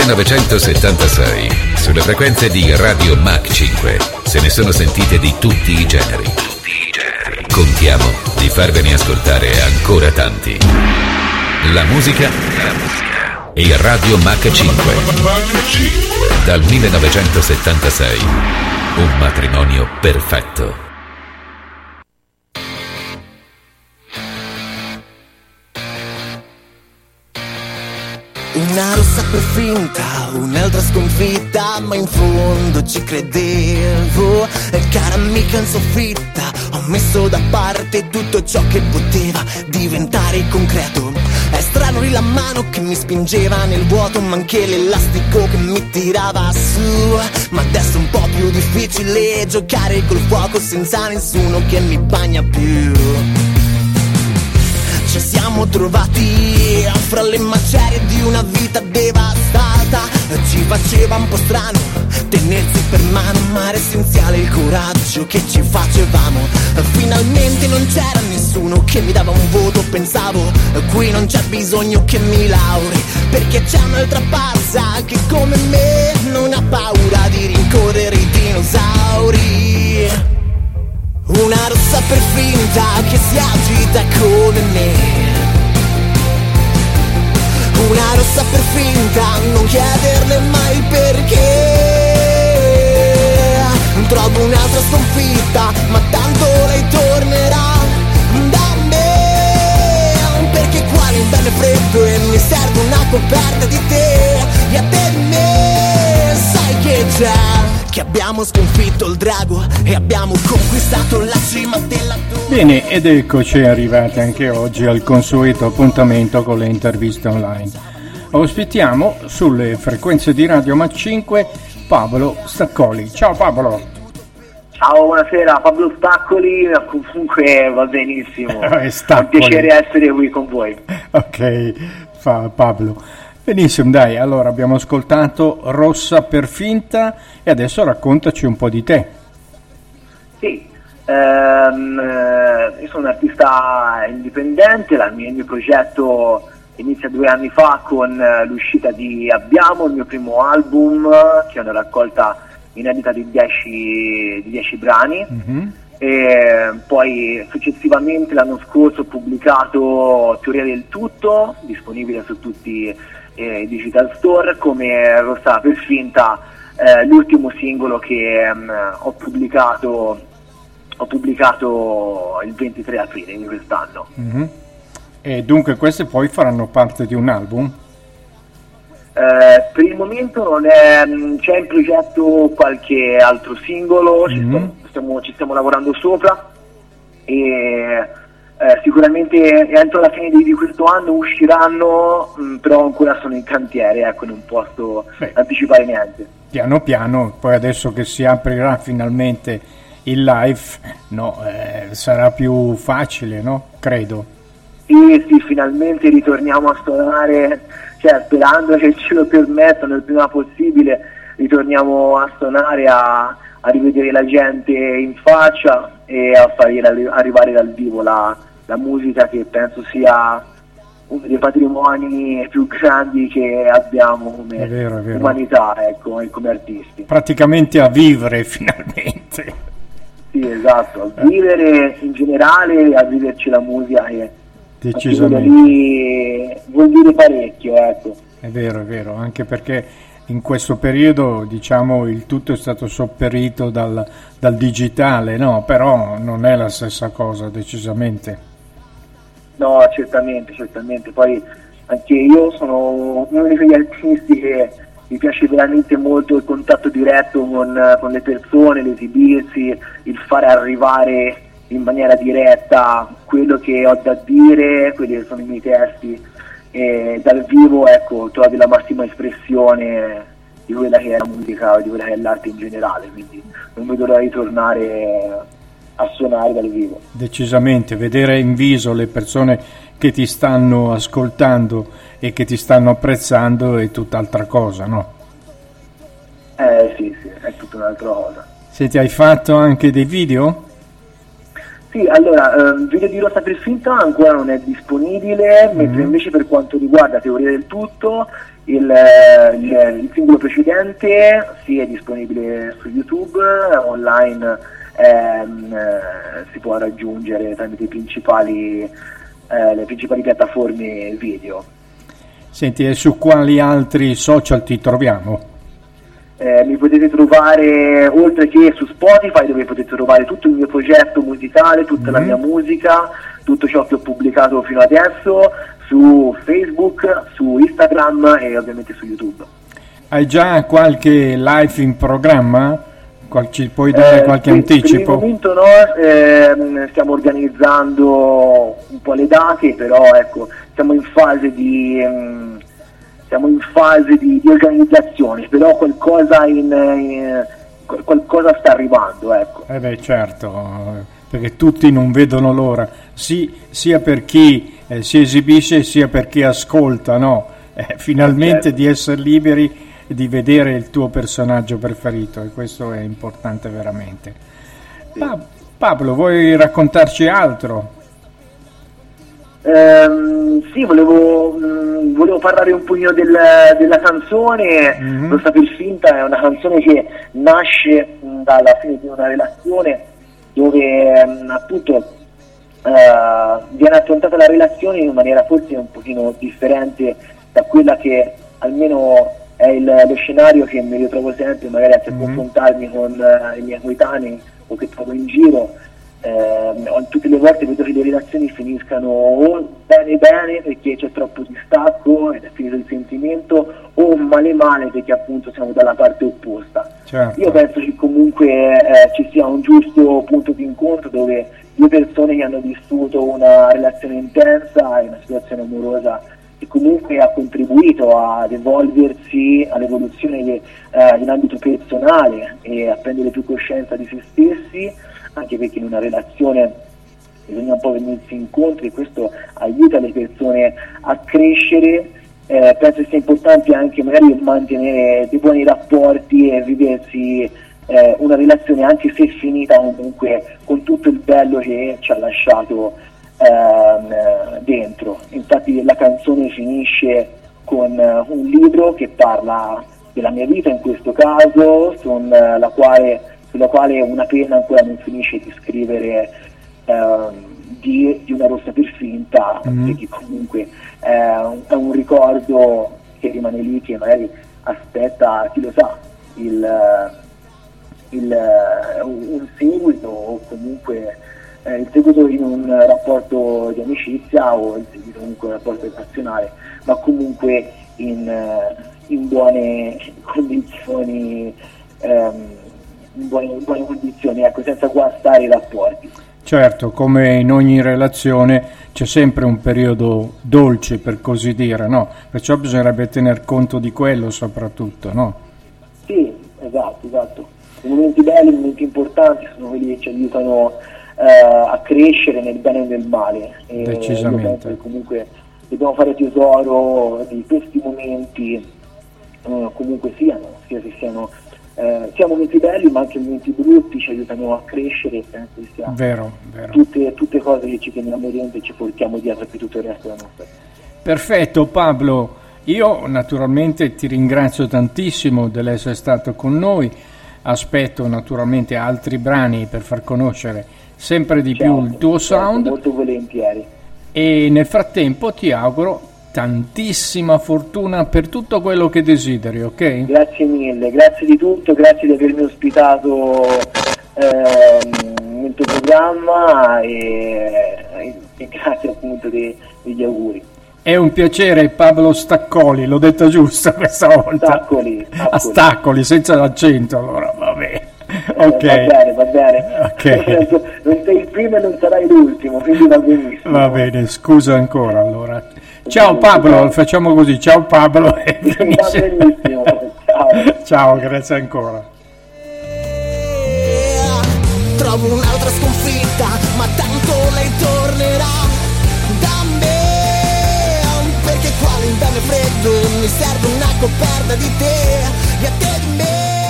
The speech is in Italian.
1976, sulle frequenze di Radio Mach 5, se ne sono sentite di tutti i generi. Contiamo di farvene ascoltare ancora tanti. La musica e Radio Mach 5. Dal 1976, un matrimonio perfetto. Una rossa per finta, un'altra sconfitta, ma in fondo ci credevo. Cara amica in soffitta, ho messo da parte tutto ciò che poteva diventare concreto. È strano la mano che mi spingeva nel vuoto, ma anche l'elastico che mi tirava su. Ma adesso è un po' più difficile giocare col fuoco senza nessuno che mi bagna più. Ci siamo trovati fra le macerie di una vita devastata. Ci faceva un po' strano tenersi per mano, ma era essenziale il coraggio che ci facevamo. Finalmente non c'era nessuno che mi dava un voto. Pensavo, qui non c'è bisogno che mi lauri, perché c'è un'altra pazza che come me non ha paura di rincorrere i dinosauri. Una rossa per finta che si agita come me. Una rossa per finta, non chiederle mai perché. Trovo un'altra sconfitta, ma tanto lei tornerà da me. Perché qua l'inverno è freddo e mi serve una coperta di te. E a te di me, sai che c'è, che abbiamo sconfitto il drago e abbiamo conquistato la cima della torre. Bene, ed eccoci arrivati anche oggi al consueto appuntamento con le interviste online. Ospitiamo sulle frequenze di Radio Mach 5 Pablo Staccoli. Ciao Pablo. Ciao, buonasera, Pablo Staccoli, comunque va benissimo. È un Staccoli. piacere essere qui con voi. Ok, Pablo. Benissimo, dai, allora abbiamo ascoltato Rossa per finta e adesso raccontaci un po' di te. Sì, io sono un artista indipendente, il mio progetto inizia 2 anni fa con l'uscita di Abbiamo, il mio primo album, che è una raccolta inedita di 10 brani. Mm-hmm. E poi successivamente l'anno scorso ho pubblicato Teoria del Tutto, disponibile su tutti i digital store, come Rossa per finta, l'ultimo singolo che ho pubblicato il 23 aprile di quest'anno. Mm-hmm. E dunque queste poi faranno parte di un album? Per il momento non è, c'è in progetto qualche altro singolo, ci stiamo lavorando sopra e sicuramente entro la fine di questo anno usciranno, però ancora sono in cantiere, ecco, non posso anticipare niente. Piano piano, poi adesso che si aprirà finalmente il live, sarà più facile, no? Credo. Sì, finalmente ritorniamo a suonare, cioè sperando che ce lo permettano il prima possibile, ritorniamo a suonare, a rivedere la gente in faccia e a fargli arrivare dal vivo la musica, che penso sia uno dei patrimoni più grandi che abbiamo come è vero. umanità, ecco, e come artisti. Praticamente a vivere finalmente. Sì, esatto, a vivere in generale e a viverci la musica, che decisamente vuol dire parecchio, ecco. È vero, anche perché in questo periodo, diciamo, il tutto è stato sopperito dal digitale, no? Però non è la stessa cosa, decisamente. No, certamente, poi anche io sono uno di quegli artisti che mi piace veramente molto il contatto diretto con le persone, l'esibirsi, il fare arrivare in maniera diretta quello che ho da dire, quelli che sono i miei testi, e dal vivo, ecco, trovi la massima espressione di quella che è la musica o di quella che è l'arte in generale, quindi non vedo l'ora di tornare a suonare dal vivo. Decisamente, vedere in viso le persone che ti stanno ascoltando e che ti stanno apprezzando è tutt'altra cosa, no? Sì, è tutta un'altra cosa. Senti, hai fatto anche dei video? Sì, allora, Video di Rossa per Finta ancora non è disponibile, mentre invece per quanto riguarda Teoria del Tutto, il singolo precedente sì, è disponibile su YouTube, online si può raggiungere tramite le principali piattaforme video. Senti, e su quali altri social ti troviamo? Mi potete trovare, oltre che su Spotify, dove potete trovare tutto il mio progetto musicale, tutta la mia musica, tutto ciò che ho pubblicato fino adesso, su Facebook, su Instagram e ovviamente su YouTube. Hai già qualche live in programma? Ci puoi dare qualche anticipo? Per il momento no, stiamo organizzando un po' le date, però ecco, siamo in fase di organizzazione, però qualcosa qualcosa sta arrivando, ecco. Certo, perché tutti non vedono l'ora, sia per chi si esibisce sia per chi ascolta, no? Finalmente certo. Di essere liberi di vedere il tuo personaggio preferito, e questo è importante veramente. Sì. Pablo, vuoi raccontarci altro? Sì, volevo parlare un pochino della canzone. Rossa per Finta è una canzone che nasce dalla fine di una relazione dove appunto viene affrontata la relazione in maniera forse un pochino differente da quella che almeno è lo scenario che mi ritrovo sempre magari a confrontarmi con i miei coetanei o che trovo in giro. Tutte le volte vedo che le relazioni finiscano o bene perché c'è troppo distacco ed è finito il sentimento, o male perché appunto siamo dalla parte opposta. Certo. Io penso che comunque ci sia un giusto punto di incontro dove due persone che hanno vissuto una relazione intensa e una situazione amorosa che comunque ha contribuito ad evolversi, all'evoluzione in ambito personale e a prendere più coscienza di se stessi, anche perché in una relazione bisogna un po' venirsi incontro e questo aiuta le persone a crescere. Penso sia importante anche magari mantenere dei buoni rapporti e viversi una relazione anche se finita comunque con tutto il bello che ci ha lasciato dentro. Infatti la canzone finisce con un libro che parla della mia vita in questo caso, sulla quale una penna ancora non finisce di scrivere di una rossa per finta, perché comunque è un ricordo che rimane lì, che magari aspetta, chi lo sa, un seguito o comunque il seguito in un rapporto di amicizia o il seguito comunque in un rapporto relazionale, ma comunque in buone condizioni, in buone condizioni, ecco, senza guastare i rapporti. Certo, come in ogni relazione c'è sempre un periodo dolce, per così dire, no? Perciò bisognerebbe tener conto di quello soprattutto, no? Sì, esatto. I momenti belli, i momenti importanti sono quelli che ci aiutano a crescere nel bene e nel male. E decisamente. Io penso che comunque dobbiamo fare tesoro di questi momenti, comunque siano, sia che siano momenti belli ma anche momenti brutti, ci aiutano a crescere e penso che sia vero. Tutte cose che ci teniamo dentro e ci portiamo dietro per tutto il resto della nostra vita. Perfetto Pablo, io naturalmente ti ringrazio tantissimo dell'essere stato con noi, aspetto naturalmente altri brani per far conoscere sempre di più il tuo sound, molto volentieri, e nel frattempo ti auguro tantissima fortuna per tutto quello che desideri, ok? Grazie mille, grazie di tutto, grazie di avermi ospitato nel tuo programma e grazie appunto degli auguri. È un piacere, Pablo Staccoli, l'ho detto giusto questa volta. Staccoli, senza l'accento, allora vabbè. Ok. Va bene. Okay. Non sei il primo e non sarai l'ultimo, quindi va benissimo. Va bene, scusa ancora allora. Ciao Pablo, facciamo così, ciao Pablo. Va benissimo, ciao, grazie ancora. Trovo un'altra sconfitta, ma tanto lei tornerà da me, perché qua l'inverno è freddo, mi serve una coperta di te, via te di me.